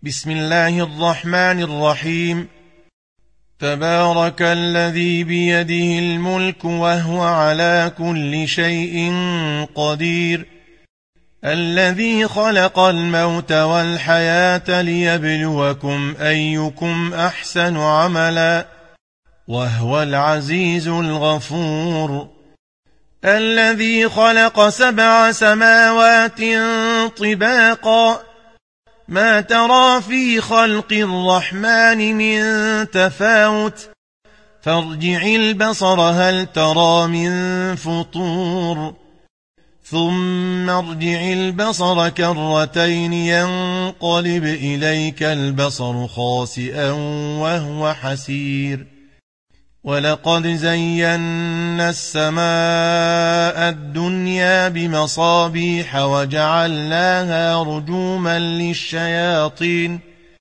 بسم الله الرحمن الرحيم. تبارك الذي بيده الملك وهو على كل شيء قدير، الذي خلق الموت والحياة ليبلوكم أيكم أحسن عملا، وهو العزيز الغفور. الذي خلق 7 سماوات طباقا، ما ترى في خلق الرحمن من تفاوت، فارجع البصر هل ترى من فطور، ثم ارجع البصر كرتين ينقلب إليك البصر خاسئا وهو حسير. ولقد زينا السماء الدنيا بمصابيح وجعلناها رجوما للشياطين،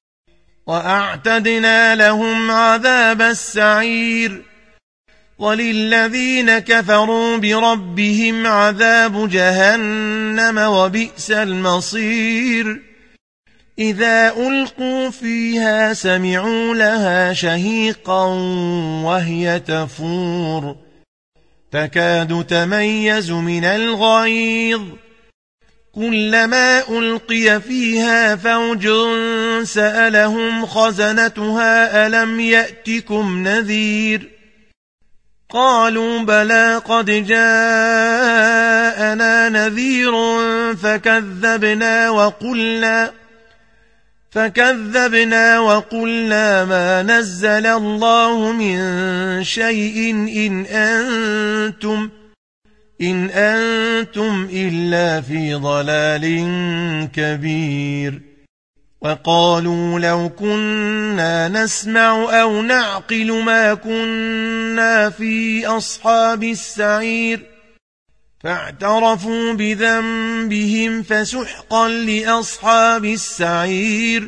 وأعتدنا لهم عذاب السعير. وللذين كفروا بربهم عذاب جهنم وبئس المصير. إذا ألقوا فيها سمعوا لها شهيقا وهي تفور، تكاد تميز من الغيظ، كلما ألقي فيها فوج سألهم خزنتها ألم يأتكم نذير، قالوا بلى قد جاءنا نذير فكذبنا وقلنا ما نزل الله من شيء إن أنتم إلا في ضلال كبير. وقالوا لو كنا نسمع أو نعقل ما كنا في أصحاب السعير، فاعترفوا بذنبهم فسحقا لأصحاب السعير.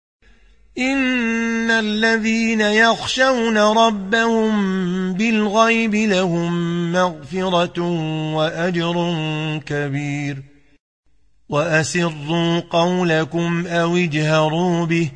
إن الذين يخشون ربهم بالغيب لهم مغفرة وأجر كبير. وأسروا قولكم أو اجهروا به،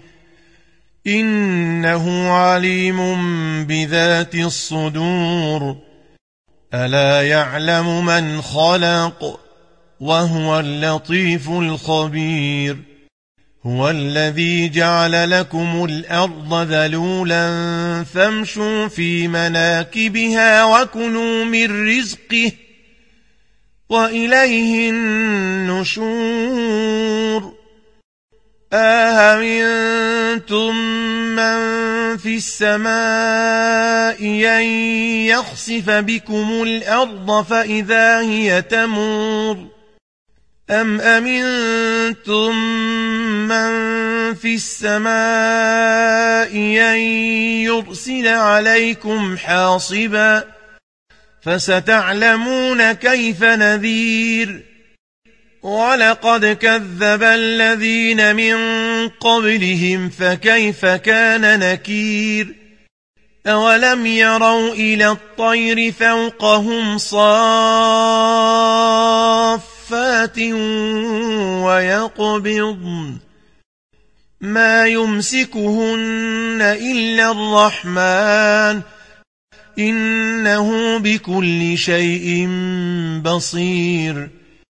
إنه عليم بذات الصدور. ألا يعلم من خلق وهو اللطيف الخبير. هو الذي جعل لكم الأرض ذلولا فامشوا في مناكبها وكلوا من رزقه وإليه النشور. أأمنتم من في السماء أن يخسف بكم الأرض فإذا هي تمور، أم أمنتم من في السماء أن يرسل عليكم حاصبا، فستعلمون كيف نذير. ولقد كذب الذين من قبلهم فكيف كان نكير. أولم يروا إلى الطير فوقهم صافات ويقبضن ما يمسكهن إلا الرحمن، إنه بكل شيء بصير.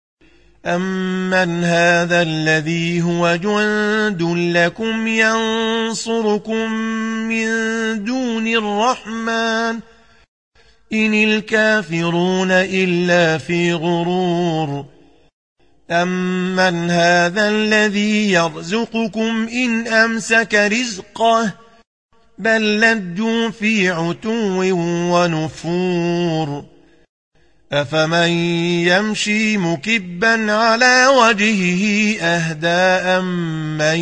أمن هذا الذي هو جند لكم ينصركم من دون الرحمن، إن الكافرون إلا في غرور. أمن هذا الذي يرزقكم إن أمسك رزقه، بل لجوا في عتو ونفور. أفمن يمشي مكبا على وجهه أهدى أمن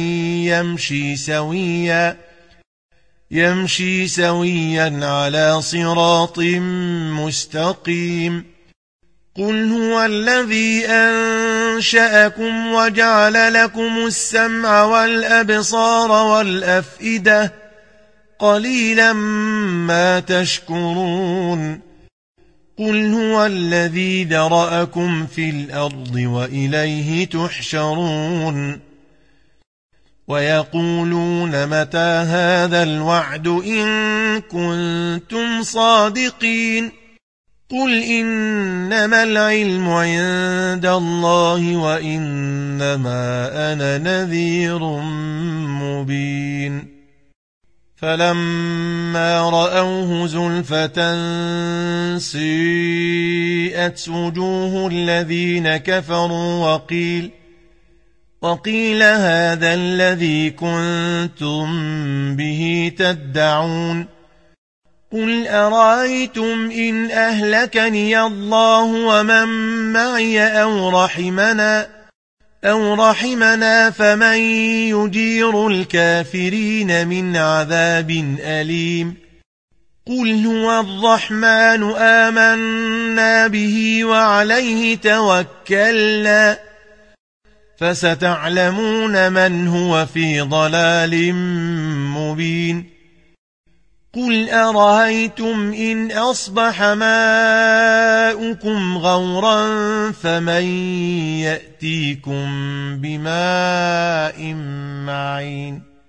يمشي سويا على صراط مستقيم. قل هو الذي أنشأكم وجعل لكم السمع والأبصار والأفئدة، قليلا ما تشكرون. قل هو الذي ذرأكم في الأرض وإليه تحشرون. ويقولون متى هذا الوعد إن كنتم صادقين قل إنما العلم عند الله وإنما أنا نذير مبين فلما رأوه زلفة سيئت وجوه الذين كفروا وقيل هذا الذي كنتم به تدعون قل أرأيتم إن أهلكني الله ومن معي أو رحمنا فمن يجير الكافرين من عذاب أليم قل هو الرحمن آمنا به وعليه توكلنا فستعلمون من هو في ضلال مبين قل أرأيتم إن أصبح ماؤكم غورا فمن يأتيكم بماء معين